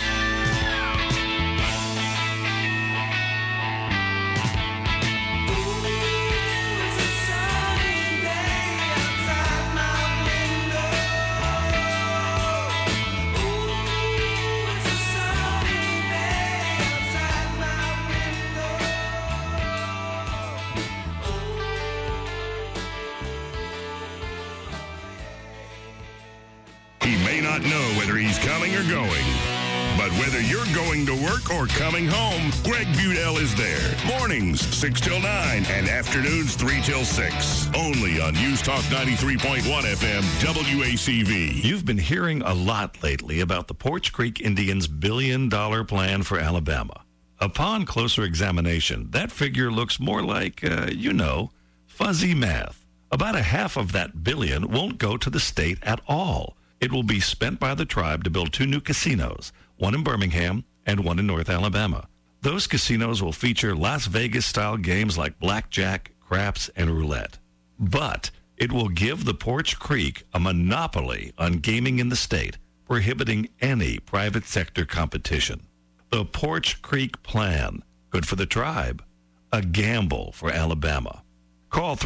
not know whether he's coming or going. But whether you're going to work or coming home, Greg Budell is there. Mornings, 6 till 9, and afternoons, 3 till 6. Only on News Talk 93.1 FM, WACV. You've been hearing a lot lately about the Porch Creek Indians' billion-dollar plan for Alabama. Upon closer examination, that figure looks more like, fuzzy math. About a half of that billion won't go to the state at all. It will be spent by the tribe to build 2 new casinos, one in Birmingham and one in North Alabama. Those casinos will feature Las Vegas-style games like blackjack, craps, and roulette. But it will give the Porch Creek a monopoly on gaming in the state, prohibiting any private sector competition. The Porch Creek Plan, good for the tribe, a gamble for Alabama. Call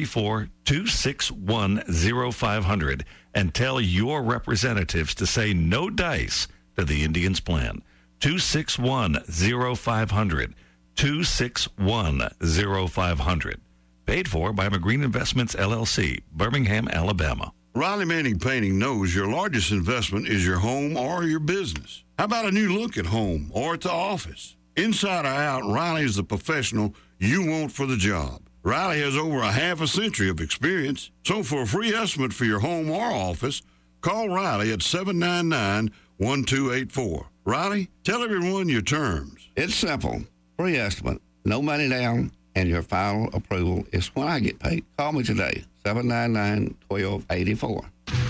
334-261-0500 and tell your representatives to say no dice to the Indians' plan. 261-0500. 261-0500. Paid for by McGreen Investments, LLC, Birmingham, Alabama. Riley Manning Painting knows your largest investment is your home or your business. How about a new look at home or at the office? Inside or out, Riley is the professional you want for the job. Riley has over a half a century of experience. So for a free estimate for your home or office, call Riley at 799-1284. Riley, tell everyone your terms. It's simple. Free estimate, no money down, and your final approval is when I get paid. Call me today, 799-1284.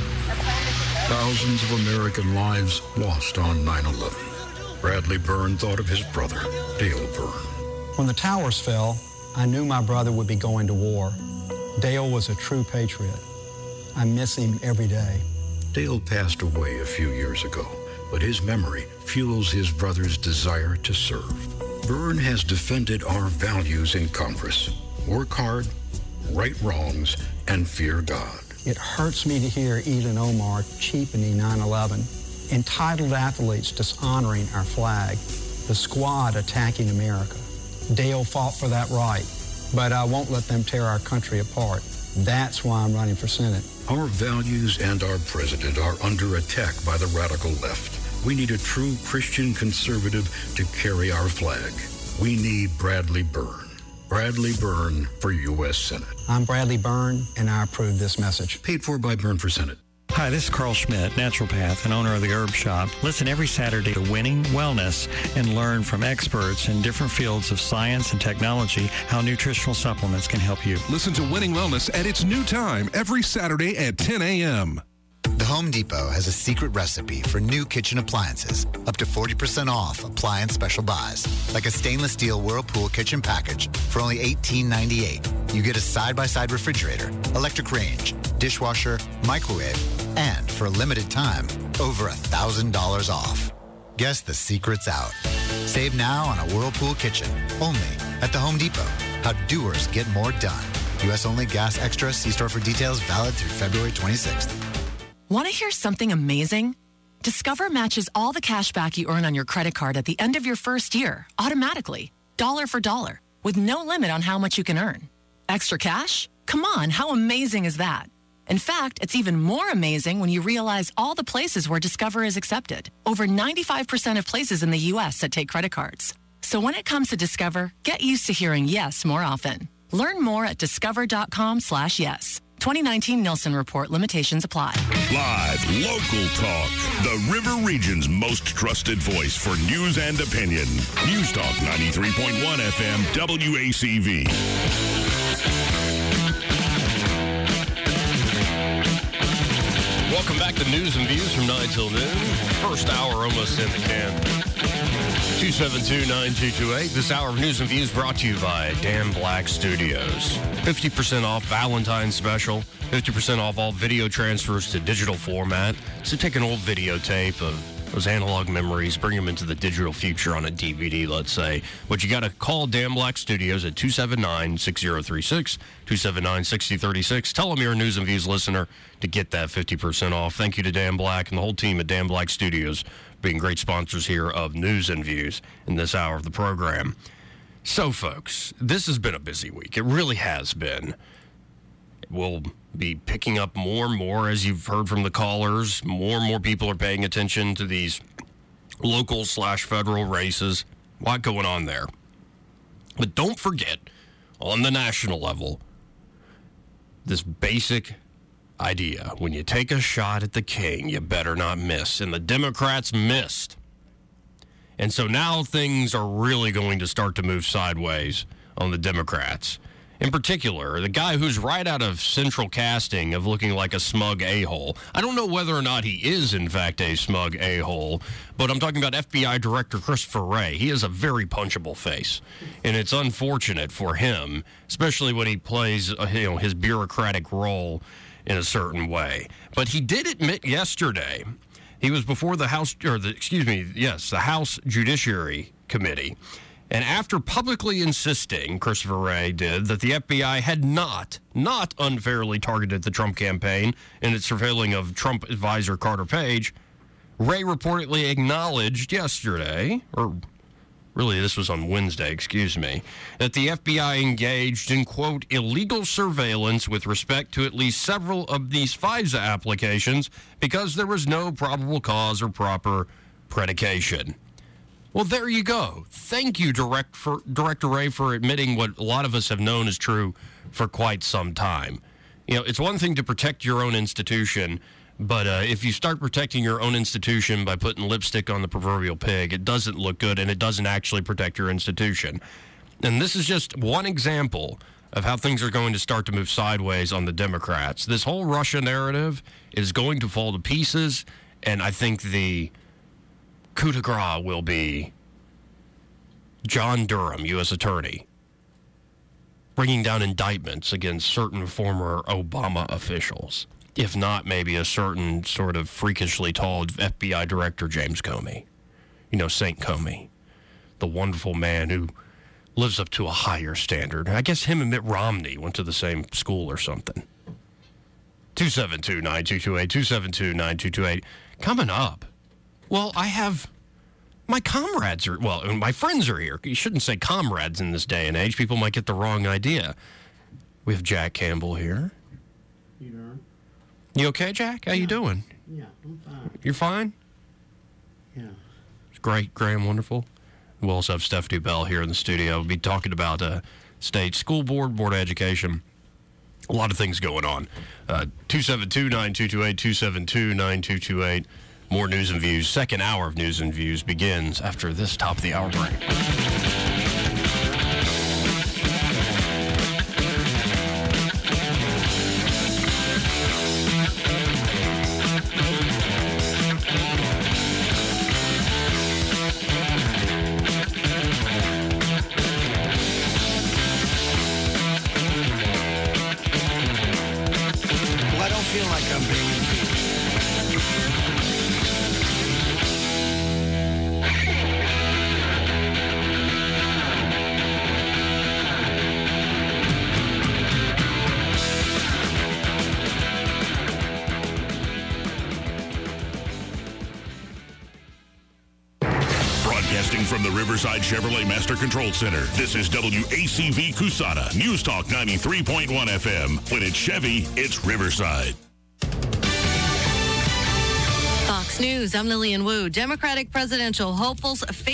Thousands of American lives lost on 9/11. Bradley Byrne thought of his brother, Dale Byrne. When the towers fell, I knew my brother would be going to war. Dale was a true patriot. I miss him every day. Dale passed away a few years ago, but his memory fuels his brother's desire to serve. Byrne has defended our values in Congress. Work hard, right wrongs, and fear God. It hurts me to hear Elon Omar cheapening 9/11, entitled athletes dishonoring our flag, the squad attacking America. Dale fought for that right, but I won't let them tear our country apart. That's why I'm running for Senate. Our values and our president are under attack by the radical left. We need a true Christian conservative to carry our flag. We need Bradley Byrne. Bradley Byrne for U.S. Senate. I'm Bradley Byrne, and I approve this message. Paid for by Byrne for Senate. Hi, this is Carl Schmidt, naturopath and owner of the Herb Shop. Listen every Saturday to Winning Wellness and learn from experts in different fields of science and technology how nutritional supplements can help you. Listen to Winning Wellness at its new time every Saturday at 10 a.m. The Home Depot has a secret recipe for new kitchen appliances, up to 40% off appliance special buys, like a stainless steel Whirlpool kitchen package for only $18.98. You get a side-by-side refrigerator, electric range, dishwasher, microwave, and for a limited time, over $1,000 off. Guess the secret's out. Save now on a Whirlpool kitchen, only at the Home Depot. How doers get more done. U.S. only, gas extra. See store for details. Valid through February 26th. Want to hear something amazing? Discover matches all the cash back you earn on your credit card at the end of your first year, automatically, dollar for dollar, with no limit on how much you can earn. Extra cash? Come on, how amazing is that? In fact, it's even more amazing when you realize all the places where Discover is accepted. Over 95% of places in the U.S. that take credit cards. So when it comes to Discover, get used to hearing yes more often. Learn more at discover.com/yes. 2019 Nielsen Report. Limitations apply. Live, local talk. The River Region's most trusted voice for news and opinion. News Talk 93.1 FM, WACV. Welcome back to News and Views from 9 till noon. First hour almost in the can. 272-9228. This hour of News and Views brought to you by Dan Black Studios. 50% off Valentine's special. 50% off all video transfers to digital format. So take an old videotape of those analog memories, bring them into the digital future on a DVD, let's say. But you got to call Dan Black Studios at 279-6036, 279-6036. Tell them you're a News and Views listener to get that 50% off. Thank you to Dan Black and the whole team at Dan Black Studios being great sponsors here of News and Views in this hour of the program. So, folks, this has been a busy week. It really has been. will be picking up more and more, as you've heard from the callers. More and more people are paying attention to these local/federal races. A lot going on there. But don't forget, on the national level, this basic idea. When you take a shot at the king, you better not miss. And the Democrats missed. And so now things are really going to start to move sideways on the Democrats. In particular, the guy who's right out of central casting of looking like a smug a-hole. I don't know whether or not he is, in fact, a smug a-hole, but I'm talking about FBI Director Christopher Wray. He has a very punchable face, and it's unfortunate for him, especially when he plays his bureaucratic role in a certain way. But he did admit yesterday, he was before the House Judiciary Committee. And after publicly insisting, Christopher Wray did, that the FBI had not unfairly targeted the Trump campaign in its surveilling of Trump advisor Carter Page, Wray reportedly acknowledged yesterday, or really this was on Wednesday, that the FBI engaged in, quote, illegal surveillance with respect to at least several of these FISA applications because there was no probable cause or proper predication. Well, there you go. Thank you, Director Wray, for admitting what a lot of us have known is true for quite some time. It's one thing to protect your own institution, but if you start protecting your own institution by putting lipstick on the proverbial pig, it doesn't look good, and it doesn't actually protect your institution. And this is just one example of how things are going to start to move sideways on the Democrats. This whole Russia narrative is going to fall to pieces, and I think the coup de grace will be John Durham, U.S. Attorney, bringing down indictments against certain former Obama officials. If not, maybe a certain sort of freakishly tall FBI Director, James Comey. St. Comey, the wonderful man who lives up to a higher standard. I guess him and Mitt Romney went to the same school or something. 272-9228, 272-9228. Coming up. Well, I have my comrades my friends are here. You shouldn't say comrades in this day and age. People might get the wrong idea. We have Jack Campbell here. You okay, Jack? How you doing? Yeah, I'm fine. You're fine? Yeah. It's great, Graham, wonderful. We'll also have Stephanie Bell here in the studio. We'll be talking about state school board of education. A lot of things going on. 272-9228, 272-9228. More news and views. Second hour of news and views begins after this top of the hour break. Well, I don't feel like I'm being impeached. From the Riverside Chevrolet Master Control Center, this is WACV Cusana, News Talk 93.1 FM. When it's Chevy, it's Riverside. Fox News, I'm Lillian Wu. Democratic presidential hopefuls